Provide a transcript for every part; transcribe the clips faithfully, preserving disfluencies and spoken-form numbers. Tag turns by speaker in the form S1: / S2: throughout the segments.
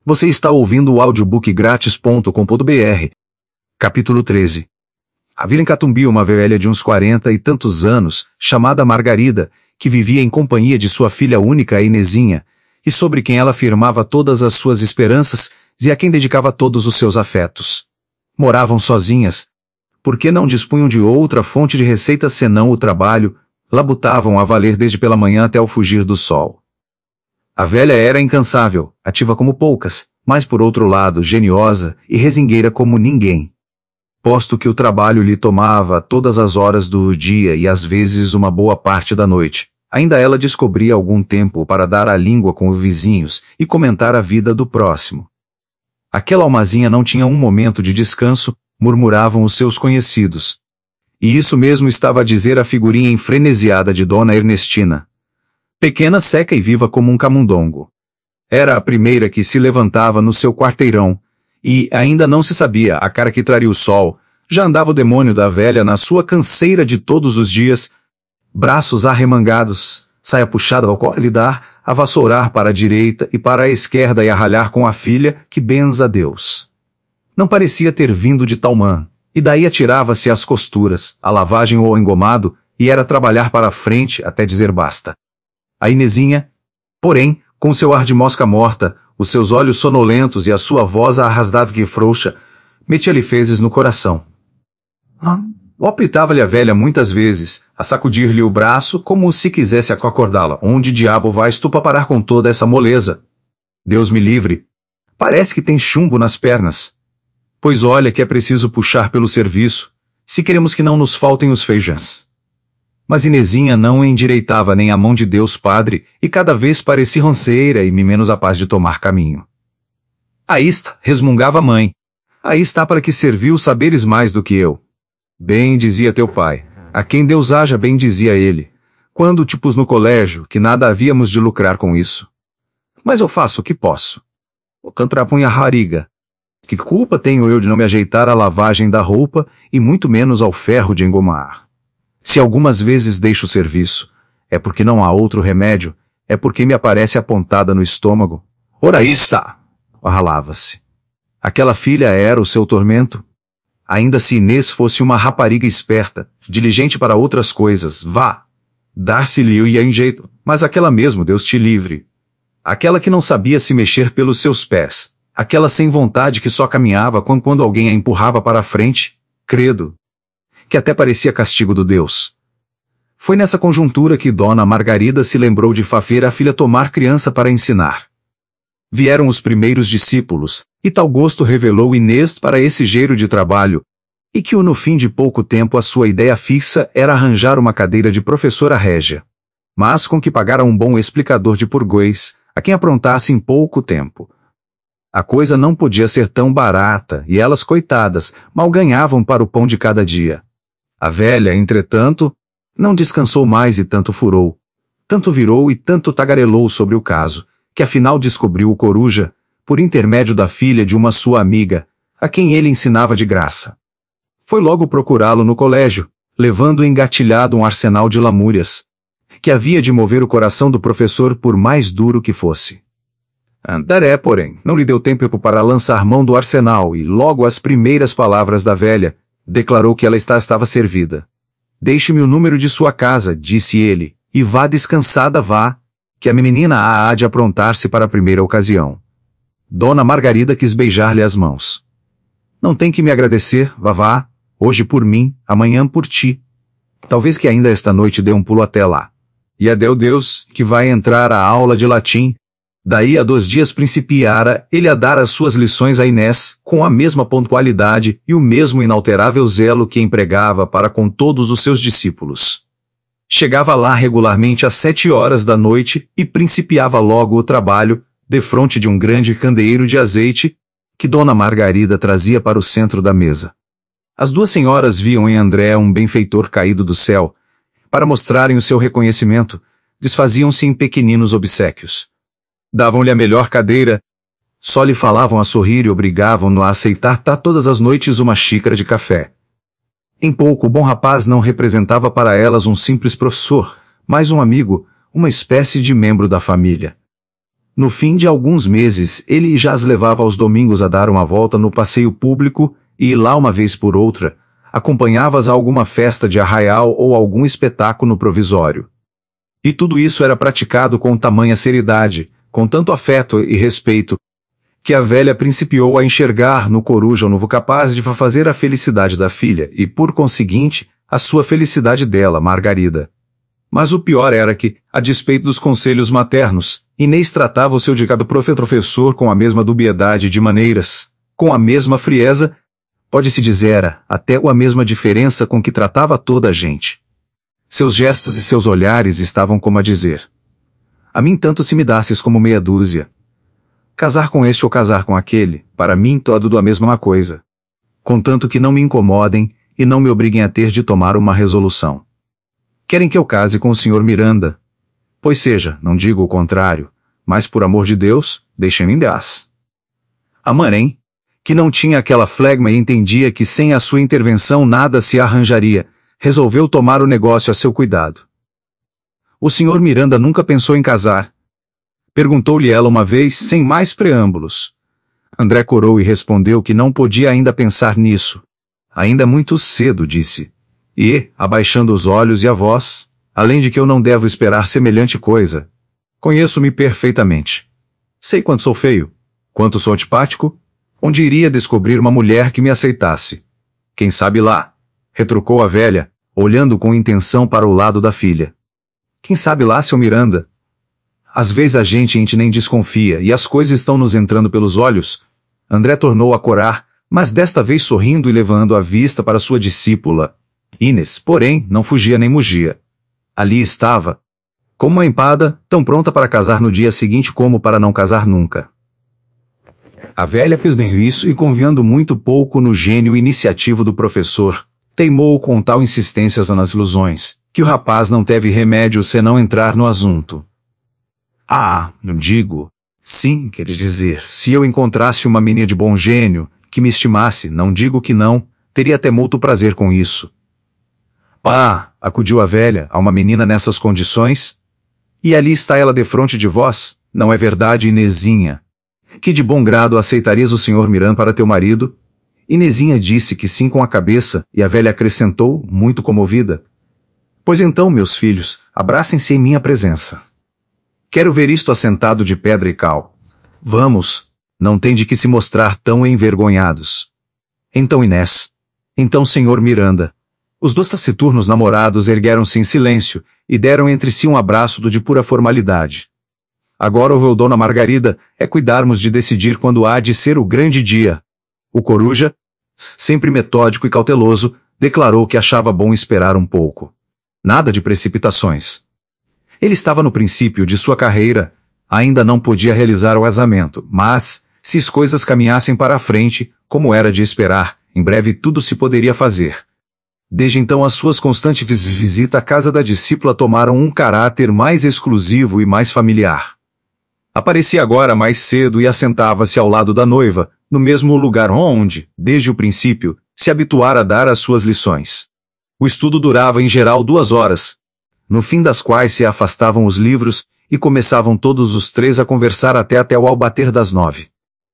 S1: Você está ouvindo o audiobook grátis ponto com ponto br. Capítulo treze. Havia em Catumbi uma velha de uns quarenta e tantos anos, chamada Margarida, que vivia em companhia de sua filha única, Inezinha, e sobre quem ela firmava todas as suas esperanças e a quem dedicava todos os seus afetos. Moravam sozinhas, porque não dispunham de outra fonte de receita senão o trabalho, labutavam a valer desde pela manhã até o fugir do sol. A velha era incansável, ativa como poucas, mas por outro lado geniosa e rezingueira como ninguém. Posto que o trabalho lhe tomava todas as horas do dia e às vezes uma boa parte da noite, ainda ela descobria algum tempo para dar a língua com os vizinhos e comentar a vida do próximo. Aquela almazinha não tinha um momento de descanso, murmuravam os seus conhecidos. E isso mesmo estava a dizer a figurinha enfrenesiada de Dona Ernestina. Pequena, seca e viva como um camundongo. Era a primeira que se levantava no seu quarteirão, e ainda não se sabia a cara que traria o sol, já andava o demônio da velha na sua canseira de todos os dias, braços arremangados, saia puxada ao colo lhe dar, a vassourar para a direita e para a esquerda e a ralhar com a filha, que benza a Deus. Não parecia ter vindo de Talmã, e daí atirava-se às costuras, à lavagem ou ao engomado, e era trabalhar para a frente até dizer basta. A Inezinha, porém, com seu ar de mosca morta, os seus olhos sonolentos e a sua voz arrastada e frouxa, metia-lhe fezes no coração. Optava-lhe a velha muitas vezes, a sacudir-lhe o braço como se quisesse acordá-la. Onde diabo vais tu para parar com toda essa moleza? Deus me livre. Parece que tem chumbo nas pernas. Pois olha que é preciso puxar pelo serviço, se queremos que não nos faltem os feijões. Mas Inezinha não endireitava nem a mão de Deus Padre, e cada vez parecia ranceira e menos a paz de tomar caminho. Aí está, resmungava a mãe. Aí está para que serviu saberes mais do que eu. Bem dizia teu pai, a quem Deus haja bem dizia ele, quando te pus no colégio, que nada havíamos de lucrar com isso. Mas eu faço o que posso. O cantrapunha rariga. Que culpa tenho eu de não me ajeitar à lavagem da roupa, e muito menos ao ferro de engomar? Se algumas vezes deixo o serviço, é porque não há outro remédio, é porque me aparece a pontada no estômago. Ora aí está! Arralava-se. Aquela filha era o seu tormento? Ainda se Inês fosse uma rapariga esperta, diligente para outras coisas, vá! Dar-se-lhe ia em jeito, mas aquela mesmo Deus te livre. Aquela que não sabia se mexer pelos seus pés, aquela sem vontade que só caminhava quando, quando alguém a empurrava para a frente, credo, que até parecia castigo do Deus. Foi nessa conjuntura que Dona Margarida se lembrou de fazer a filha tomar criança para ensinar. Vieram os primeiros discípulos, e tal gosto revelou Inês para esse jeito de trabalho, e que no fim de pouco tempo a sua ideia fixa era arranjar uma cadeira de professora régia. Mas com que pagara um bom explicador de português, a quem aprontasse em pouco tempo. A coisa não podia ser tão barata, e elas, coitadas, mal ganhavam para o pão de cada dia. A velha, entretanto, não descansou mais e tanto furou, tanto virou e tanto tagarelou sobre o caso, que afinal descobriu o coruja, por intermédio da filha de uma sua amiga, a quem ele ensinava de graça. Foi logo procurá-lo no colégio, levando engatilhado um arsenal de lamúrias, que havia de mover o coração do professor por mais duro que fosse. Andaré, porém, não lhe deu tempo para lançar mão do arsenal e logo as primeiras palavras da velha, declarou que ela está, estava servida. Deixe-me o número de sua casa, disse ele, e vá descansada vá, que a menina há de aprontar-se para a primeira ocasião. Dona Margarida quis beijar-lhe as mãos. Não tem que me agradecer, vá vá, hoje por mim, amanhã por ti. Talvez que ainda esta noite dê um pulo até lá. E adeu Deus, que vai entrar a aula de latim. Daí a dois dias principiara ele a dar as suas lições a Inés, com a mesma pontualidade e o mesmo inalterável zelo que empregava para com todos os seus discípulos. Chegava lá regularmente às sete horas da noite e principiava logo o trabalho, defronte de um grande candeeiro de azeite, que Dona Margarida trazia para o centro da mesa. As duas senhoras viam em André um benfeitor caído do céu. Para mostrarem o seu reconhecimento, desfaziam-se em pequeninos obséquios. Davam-lhe a melhor cadeira, só lhe falavam a sorrir e obrigavam-no a aceitar tá todas as noites uma xícara de café. Em pouco o bom rapaz não representava para elas um simples professor, mas um amigo, uma espécie de membro da família. No fim de alguns meses, ele já as levava aos domingos a dar uma volta no passeio público e, lá uma vez por outra, acompanhava-as a alguma festa de arraial ou algum espetáculo no provisório. E tudo isso era praticado com tamanha seriedade, com tanto afeto e respeito, que a velha principiou a enxergar no Coruja o novo capaz de fazer a felicidade da filha e, por conseguinte, a sua felicidade dela, Margarida. Mas o pior era que, a despeito dos conselhos maternos, Inês tratava o seu dedicado professor com a mesma dubiedade de maneiras, com a mesma frieza, pode-se dizer, até a mesma diferença com que tratava toda a gente. Seus gestos e seus olhares estavam como a dizer: a mim tanto se me dasses como meia dúzia. Casar com este ou casar com aquele, para mim tudo a mesma coisa. Contanto que não me incomodem e não me obriguem a ter de tomar uma resolução. Querem que eu case com o senhor Miranda? Pois seja, não digo o contrário, mas por amor de Deus, deixem-me em paz. A Marém, que não tinha aquela flegma e entendia que sem a sua intervenção nada se arranjaria, resolveu tomar o negócio a seu cuidado. O senhor Miranda nunca pensou em casar? Perguntou-lhe ela uma vez, sem mais preâmbulos. André corou e respondeu que não podia ainda pensar nisso. Ainda muito cedo, disse. E, abaixando os olhos e a voz, além de que eu não devo esperar semelhante coisa. Conheço-me perfeitamente. Sei quanto sou feio, quanto sou antipático, onde iria descobrir uma mulher que me aceitasse. Quem sabe lá, retrucou a velha, olhando com intenção para o lado da filha. Quem sabe lá, seu Miranda? Às vezes a gente, a gente nem desconfia e as coisas estão nos entrando pelos olhos. André tornou a corar, mas desta vez sorrindo e levando a vista para sua discípula. Inês, porém, não fugia nem mugia. Ali estava, como uma empada, tão pronta para casar no dia seguinte como para não casar nunca. A velha percebeu isso e, confiando muito pouco no gênio iniciativo do professor, teimou com tal insistência nas ilusões, que o rapaz não teve remédio senão entrar no assunto. Ah, não digo. Sim, quer dizer, se eu encontrasse uma menina de bom gênio, que me estimasse, não digo que não, teria até muito prazer com isso. Pá, acudiu a velha, a uma menina nessas condições? E ali está ela defronte de vós, não é verdade, Inezinha? Que de bom grado aceitarias o senhor Miranda para teu marido? Inezinha disse que sim com a cabeça, e a velha acrescentou, muito comovida. Pois então, meus filhos, abracem-se em minha presença. Quero ver isto assentado de pedra e cal. Vamos, não tem de que se mostrar tão envergonhados. Então Inés. Então senhor Miranda. Os dois taciturnos namorados ergueram-se em silêncio, e deram entre si um abraço do de pura formalidade. Agora ouviu Dona Margarida, é cuidarmos de decidir quando há de ser o grande dia. O Coruja, sempre metódico e cauteloso, declarou que achava bom esperar um pouco. Nada de precipitações. Ele estava no princípio de sua carreira, ainda não podia realizar o casamento, mas, se as coisas caminhassem para a frente, como era de esperar, em breve tudo se poderia fazer. Desde então as suas constantes visitas à casa da discípula tomaram um caráter mais exclusivo e mais familiar. Aparecia agora mais cedo e assentava-se ao lado da noiva, no mesmo lugar onde, desde o princípio, se habituara a dar as suas lições. O estudo durava em geral duas horas, no fim das quais se afastavam os livros, e começavam todos os três a conversar até até o albater das nove.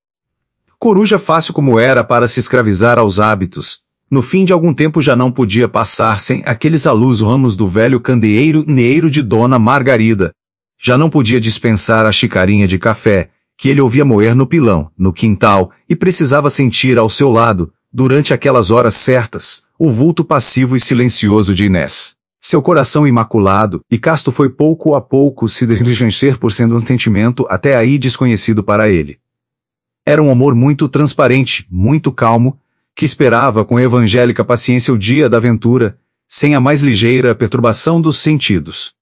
S1: Coruja fácil como era para se escravizar aos hábitos, no fim de algum tempo já não podia passar sem aqueles alus ramos do velho candeeiro neiro de Dona Margarida. Já não podia dispensar a xicrinha de café, que ele ouvia moer no pilão, no quintal, e precisava sentir ao seu lado, durante aquelas horas certas, o vulto passivo e silencioso de Inés. Seu coração imaculado e casto foi pouco a pouco se desgencer por sendo um sentimento até aí desconhecido para ele. Era um amor muito transparente, muito calmo, que esperava com evangélica paciência o dia da aventura, sem a mais ligeira perturbação dos sentidos.